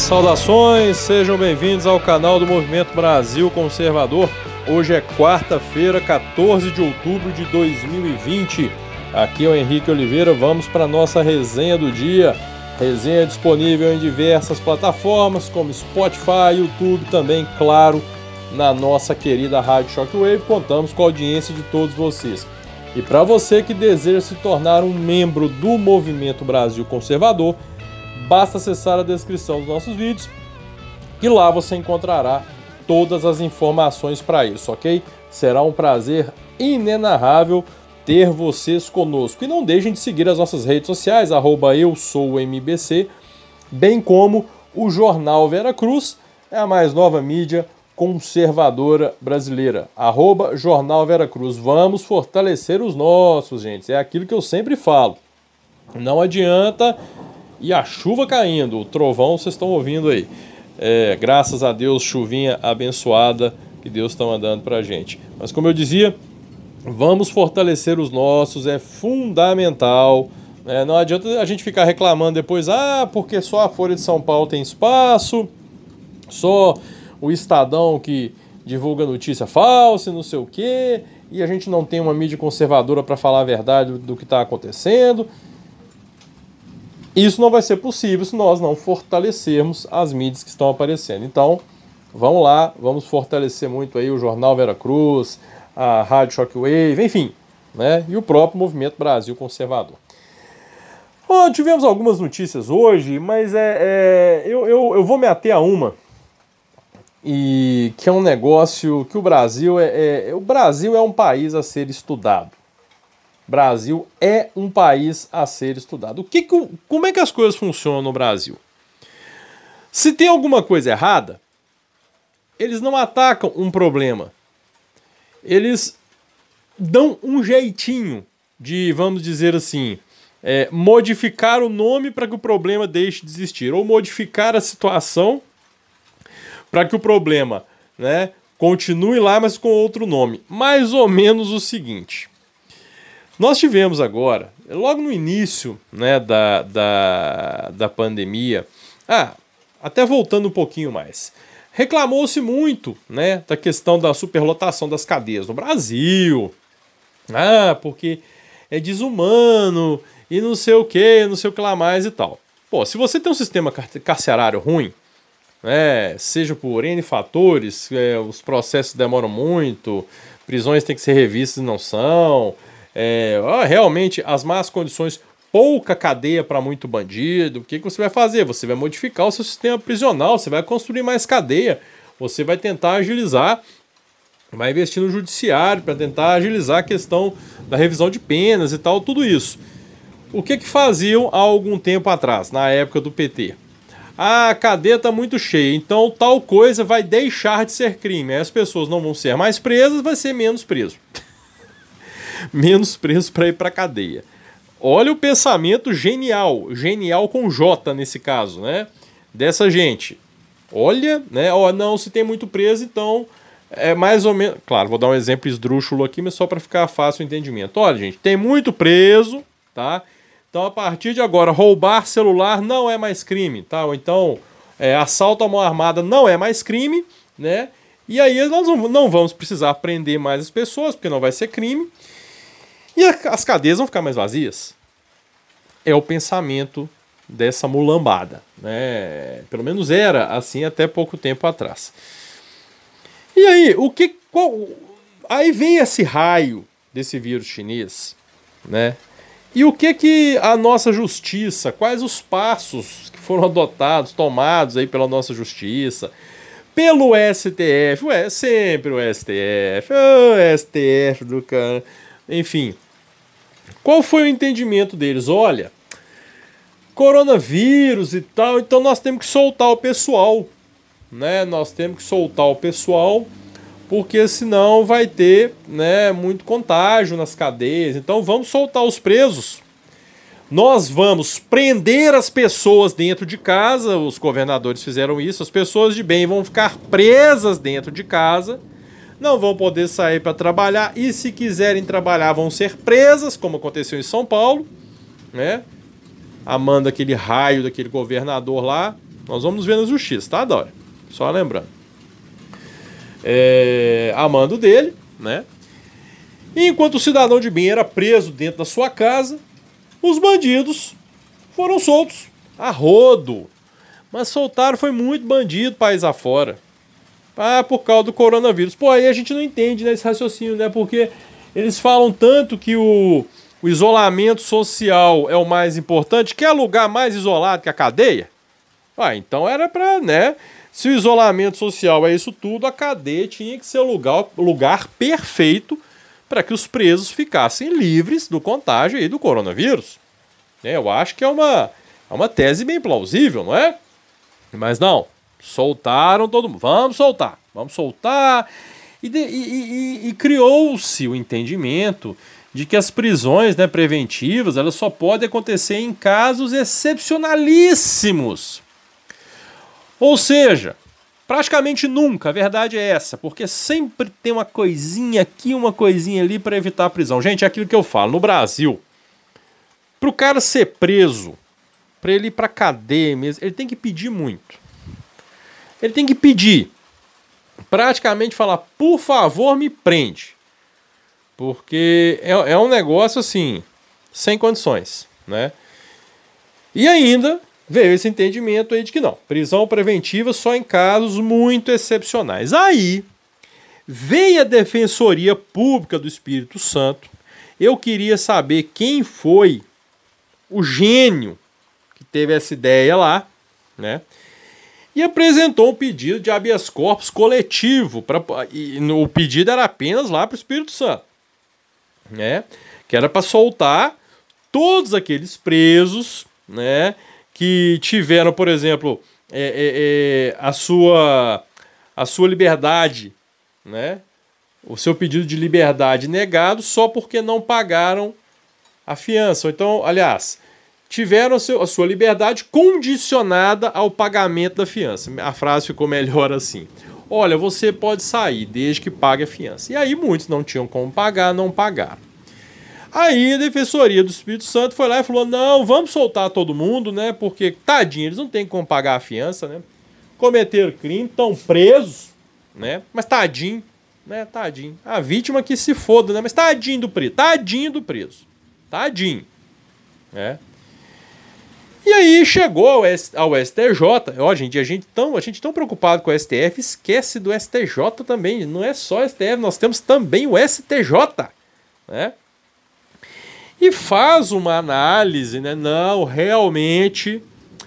Saudações, sejam bem-vindos ao canal do Movimento Brasil Conservador. Hoje é quarta-feira, 14 de outubro de 2020. Aqui é o Henrique Oliveira, vamos para a nossa resenha do dia. Resenha disponível em diversas plataformas, como Spotify, YouTube, também, claro, na nossa querida Rádio Shockwave. Contamos com a audiência de todos vocês. E para você que deseja se tornar um membro do Movimento Brasil Conservador, basta acessar a descrição dos nossos vídeos e lá você encontrará todas as informações para isso, ok? Será um prazer inenarrável ter vocês conosco. E não deixem de seguir as nossas redes sociais, @EuSouMBC, bem como o Jornal Veracruz, é a mais nova mídia conservadora brasileira, @Jornal Veracruz. Vamos fortalecer os nossos, gente. É aquilo que eu sempre falo. Não adianta... E a chuva caindo, o trovão vocês estão ouvindo aí. Graças a Deus, chuvinha abençoada que Deus está mandando pra gente. Mas como eu dizia, vamos fortalecer os nossos, é fundamental. Não adianta a gente ficar reclamando depois, porque só a Folha de São Paulo tem espaço, só o Estadão que divulga notícia falsa e não sei o quê, e a gente não tem uma mídia conservadora para falar a verdade do que está acontecendo. Isso não vai ser possível se nós não fortalecermos as mídias que estão aparecendo. Então, vamos lá, vamos fortalecer muito aí o Jornal Veracruz, a Rádio Shockwave, enfim, né? E o próprio Movimento Brasil Conservador. Tivemos algumas notícias hoje, mas eu vou me ater a uma, e que é um negócio que o Brasil é um país a ser estudado. Brasil é um país a ser estudado. Como é que as coisas funcionam no Brasil? Se tem alguma coisa errada, eles não atacam um problema. Eles dão um jeitinho de, vamos dizer assim, modificar o nome para que o problema deixe de existir, ou modificar a situação para que o problema, continue lá, mas com outro nome. Mais ou menos o seguinte. Nós tivemos agora, logo no início, da pandemia, até voltando um pouquinho mais, reclamou-se muito, da questão da superlotação das cadeias no Brasil, porque é desumano e não sei o que lá mais e tal. Pô, se você tem um sistema carcerário ruim, seja por N fatores, os processos demoram muito, prisões têm que ser revistas e não são... realmente as más condições, pouca cadeia para muito bandido, o que você vai fazer? Você vai modificar o seu sistema prisional, você vai construir mais cadeia, você vai tentar agilizar, vai investir no judiciário para tentar agilizar a questão da revisão de penas e tal, tudo isso. O que faziam há algum tempo atrás, na época do PT? A cadeia está muito cheia, então tal coisa vai deixar de ser crime, as pessoas não vão ser mais presas, vai ser menos preso. Menos preso para ir para cadeia. Olha o pensamento genial com J nesse caso, dessa gente. Olha, não, se tem muito preso, então é mais ou menos... Claro, vou dar um exemplo esdrúxulo aqui, mas só para ficar fácil o entendimento. Olha, gente, tem muito preso, tá? Então, a partir de agora, roubar celular não é mais crime, tá? Ou então, assalto à mão armada não é mais crime, E aí nós não vamos precisar prender mais as pessoas, porque não vai ser crime. E as cadeias vão ficar mais vazias. É o pensamento dessa mulambada, Pelo menos era assim até pouco tempo atrás. E aí, aí vem esse raio desse vírus chinês, E o que a nossa justiça, quais os passos que foram adotados, tomados aí pela nossa justiça, pelo STF, sempre o STF, o STF do cara... Enfim, qual foi o entendimento deles? Olha, coronavírus e tal, então nós temos que soltar o pessoal, Nós temos que soltar o pessoal, porque senão vai ter, muito contágio nas cadeias. Então vamos soltar os presos. Nós vamos prender as pessoas dentro de casa, os governadores fizeram isso, as pessoas de bem vão ficar presas dentro de casa, não vão poder sair para trabalhar, e se quiserem trabalhar vão ser presas, como aconteceu em São Paulo, Amanda aquele raio daquele governador lá, Nós vamos ver na justiça, tá, Dória? Só lembrando. A mando dele, né? E enquanto o cidadão de bem era preso dentro da sua casa, os bandidos foram soltos a rodo. Mas soltaram foi muito bandido país afora. Por causa do coronavírus. Pô, aí a gente não entende, né, esse raciocínio, né? Porque eles falam tanto que o isolamento social é o mais importante, que é lugar mais isolado que a cadeia. Então era pra, né? Se o isolamento social é isso tudo, a cadeia tinha que ser o lugar perfeito para que os presos ficassem livres do contágio aí do coronavírus. Eu acho que é uma tese bem plausível, não é? Mas não, soltaram todo mundo. Vamos soltar. E criou-se o entendimento de que as prisões, né, preventivas, elas só podem acontecer em casos excepcionalíssimos. Ou seja, praticamente nunca, a verdade é essa, porque sempre tem uma coisinha aqui, uma coisinha ali para evitar a prisão. Gente, é aquilo que eu falo, no Brasil, para o cara ser preso, para ele ir para cadeia mesmo, ele tem que pedir muito. Ele tem que pedir, praticamente falar, por favor, me prende. Porque é um negócio assim, sem condições, né? E ainda veio esse entendimento aí de que não, prisão preventiva só em casos muito excepcionais. Aí veio a Defensoria Pública do Espírito Santo. Eu queria saber quem foi o gênio que teve essa ideia lá, né? E apresentou um pedido de habeas corpus coletivo. O pedido era apenas lá para o Espírito Santo, né? Que era para soltar todos aqueles presos, né, que tiveram, por exemplo, a sua liberdade, né, o seu pedido de liberdade negado só porque não pagaram a fiança. Então, aliás, tiveram a sua liberdade condicionada ao pagamento da fiança. A frase ficou melhor assim. Olha, você pode sair desde que pague a fiança. E aí muitos não tinham como pagar, não pagaram. Aí a Defensoria do Espírito Santo foi lá e falou, não, vamos soltar todo mundo, né? Porque, tadinho, eles não têm como pagar a fiança, né? Cometeram crime, estão presos, né? Mas tadinho, né? Tadinho. A vítima que se foda, né? Mas tadinho do preso, tadinho, né? E aí chegou ao STJ, ó, gente, a gente tão preocupado com o STF, esquece do STJ também, não é só o STF, nós temos também o STJ, né? E faz uma análise, né? Não, realmente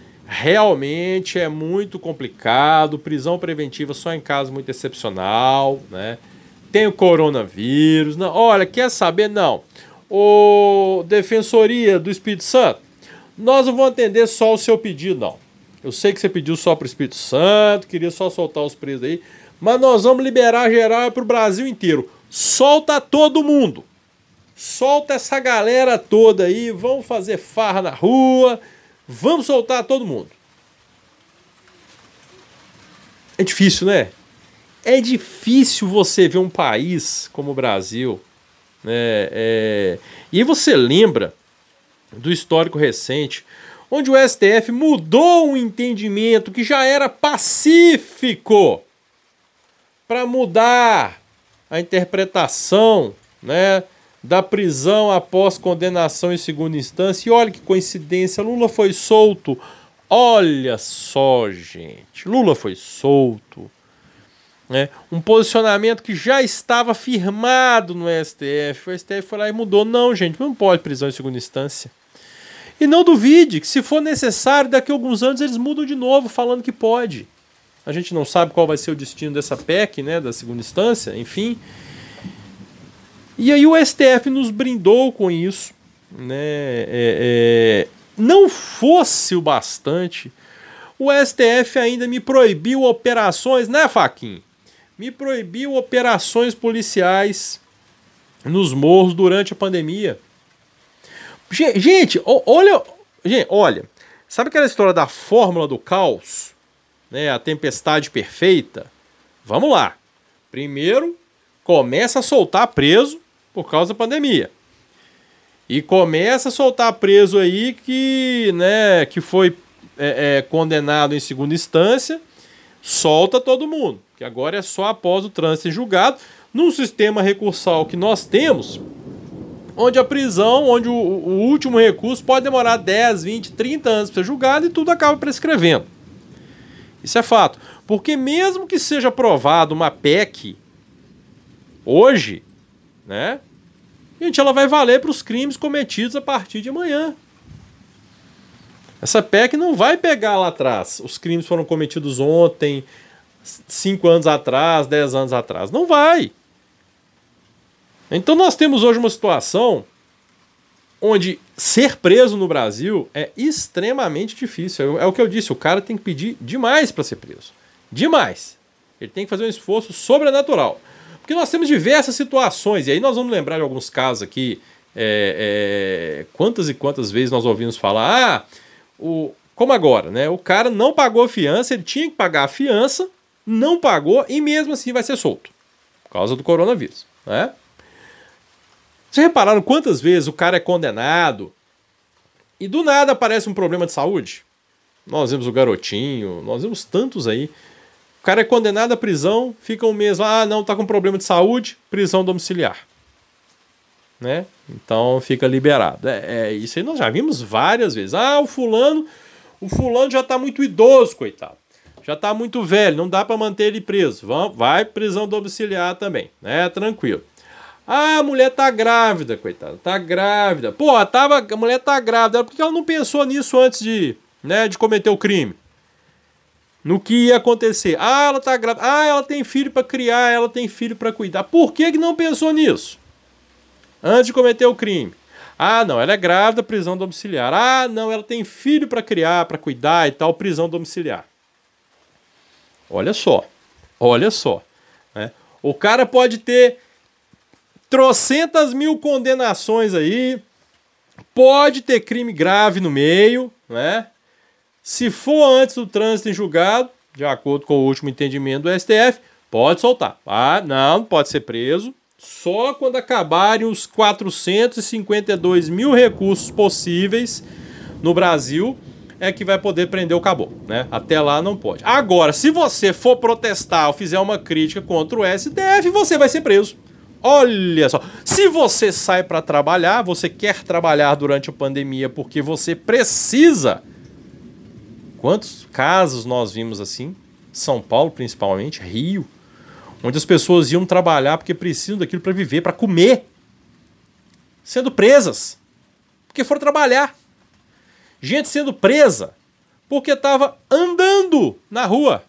é muito complicado, prisão preventiva só em caso muito excepcional, né? Tem o coronavírus, não, olha, quer saber? Não. O Defensoria do Espírito Santo, nós não vamos atender só o seu pedido, não. Eu sei que você pediu só para o Espírito Santo, queria só soltar os presos aí, mas nós vamos liberar geral para o Brasil inteiro. Solta todo mundo. Solta essa galera toda aí, vamos fazer farra na rua, vamos soltar todo mundo. É difícil, né? É difícil você ver um país como o Brasil, né? E você lembra do histórico recente, onde o STF mudou um entendimento que já era pacífico para mudar a interpretação, né, da prisão após condenação em segunda instância. E olha que coincidência, Lula foi solto. Olha só, gente, Lula foi solto. Um posicionamento que já estava firmado no STF. O STF foi lá e mudou. Não, gente, não pode prisão em segunda instância. E não duvide que, se for necessário, daqui a alguns anos eles mudam de novo, falando que pode. A gente não sabe qual vai ser o destino dessa PEC, né, da segunda instância, enfim. E aí o STF nos brindou com isso, né? Não fosse o bastante, o STF ainda me proibiu operações, né, Faquinha? Me proibiu operações policiais nos morros durante a pandemia. Gente, olha, sabe aquela história da fórmula do caos, né? A tempestade perfeita? Vamos lá. Primeiro, começa a soltar preso por causa da pandemia. E começa a soltar preso aí que, né, que foi condenado em segunda instância, solta todo mundo, que agora é só após o trânsito em julgado, num sistema recursal que nós temos, onde a prisão, onde o último recurso pode demorar 10, 20, 30 anos para ser julgado e tudo acaba prescrevendo. Isso é fato. Porque mesmo que seja aprovada uma PEC hoje, né, gente, ela vai valer para os crimes cometidos a partir de amanhã. Essa PEC não vai pegar lá atrás. Os crimes foram cometidos ontem, 5 anos atrás, 10 anos atrás. Não vai. Então nós temos hoje uma situação onde ser preso no Brasil é extremamente difícil. É o que eu disse, o cara tem que pedir demais para ser preso. Demais. Ele tem que fazer um esforço sobrenatural. Porque nós temos diversas situações, e aí nós vamos lembrar de alguns casos aqui, quantas e quantas vezes nós ouvimos falar, como agora, né? O cara não pagou a fiança, ele tinha que pagar a fiança, não pagou e mesmo assim vai ser solto, por causa do coronavírus, né? Vocês repararam quantas vezes o cara é condenado e do nada aparece um problema de saúde? Nós vemos o Garotinho, nós vemos tantos aí. O cara é condenado à prisão, fica um mês lá, não, tá com problema de saúde, prisão domiciliar. Né? Então fica liberado. Isso aí nós já vimos várias vezes. O fulano já tá muito idoso, coitado. Já tá muito velho, não dá para manter ele preso. Vai prisão domiciliar também, né? Tranquilo. A mulher tá grávida, coitada. Tá grávida. Pô, a mulher tá grávida. Por que ela não pensou nisso antes de cometer o crime? No que ia acontecer. Ela tá grávida. Ela tem filho para criar, ela tem filho para cuidar. Por que não pensou nisso? Antes de cometer o crime. Não, ela é grávida, prisão domiciliar. Não, ela tem filho para criar, para cuidar e tal, prisão domiciliar. Olha só. Né? O cara pode ter trocentas mil condenações aí, pode ter crime grave no meio, né? Se for antes do trânsito em julgado, de acordo com o último entendimento do STF, pode soltar. Não pode ser preso. Só quando acabarem os 452 mil recursos possíveis no Brasil é que vai poder prender o caboclo, né? Até lá não pode. Agora, se você for protestar ou fizer uma crítica contra o STF, você vai ser preso. Olha só, se você sai para trabalhar, você quer trabalhar durante a pandemia porque você precisa. Quantos casos nós vimos assim? São Paulo, principalmente, Rio, onde as pessoas iam trabalhar porque precisam daquilo para viver, para comer, sendo presas, porque foram trabalhar. Gente sendo presa porque estava andando na rua.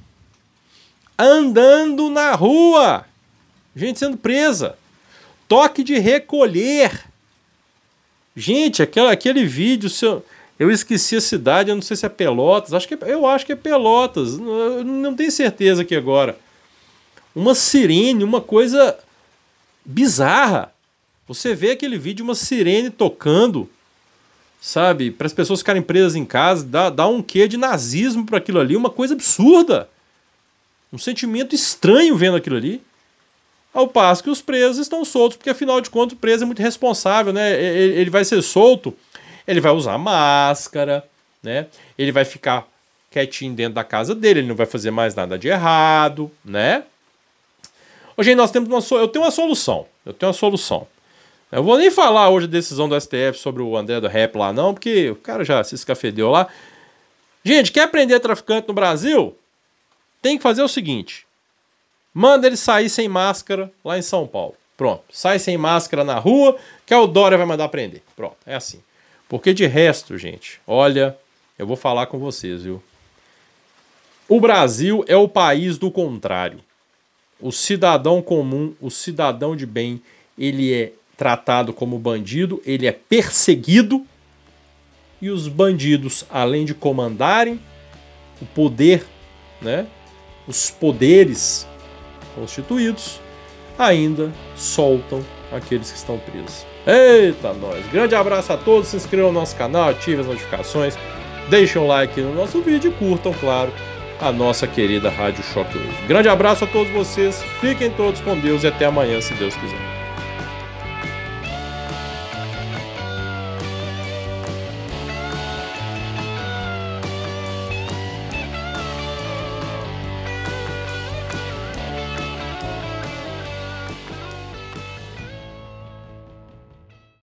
Andando na rua. Gente sendo presa. Toque de recolher. Gente, aquele vídeo, eu esqueci a cidade, eu não sei se é Pelotas, eu acho que é Pelotas, eu não tenho certeza aqui agora. Uma sirene, uma coisa bizarra. Você vê aquele vídeo, uma sirene tocando, sabe, para as pessoas ficarem presas em casa, dá um quê de nazismo para aquilo ali, uma coisa absurda. Um sentimento estranho vendo aquilo ali. Ao passo que os presos estão soltos, porque afinal de contas o preso é muito responsável, né? Ele vai ser solto, ele vai usar máscara, né? Ele vai ficar quietinho dentro da casa dele, ele não vai fazer mais nada de errado, né? Hoje nós temos eu tenho uma solução. Eu vou nem falar hoje a decisão do STF sobre o André do Rap lá não, porque o cara já se escafedeu lá. Gente, quer prender traficante no Brasil? Tem que fazer o seguinte. Manda ele sair sem máscara lá em São Paulo. Pronto. Sai sem máscara na rua, que o Dória vai mandar prender. Pronto. É assim. Porque de resto, gente, olha, eu vou falar com vocês, viu? O Brasil é o país do contrário. O cidadão comum, o cidadão de bem, ele é tratado como bandido, ele é perseguido. E os bandidos, além de comandarem o poder, né? Os poderes constituídos, ainda soltam aqueles que estão presos. Eita, nós! Grande abraço a todos, se inscrevam no nosso canal, ativem as notificações, deixem um like no nosso vídeo e curtam, claro, a nossa querida Rádio Shockwave. Grande abraço a todos vocês, fiquem todos com Deus e até amanhã, se Deus quiser.